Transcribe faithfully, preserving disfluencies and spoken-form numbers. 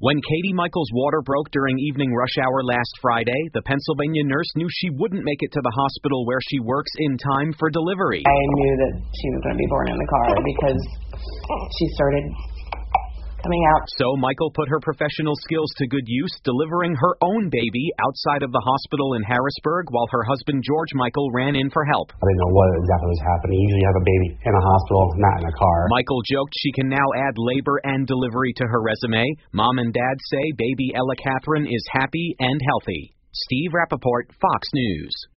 When Katie Michaels' water broke during evening rush hour last Friday, the Pennsylvania nurse knew she wouldn't make it to the hospital where she works in time for delivery. I knew that she was going to be born in the car because she started coming out. So Michael put her professional skills to good use, delivering her own baby outside of the hospital in Harrisburg while her husband George Michael ran in for help. I didn't know what exactly was happening. Usually you have a baby in a hospital, not in a car. Michael joked she can now add labor and delivery to her resume. Mom and Dad say baby Ella Catherine is happy and healthy. Steve Rappaport, Fox News.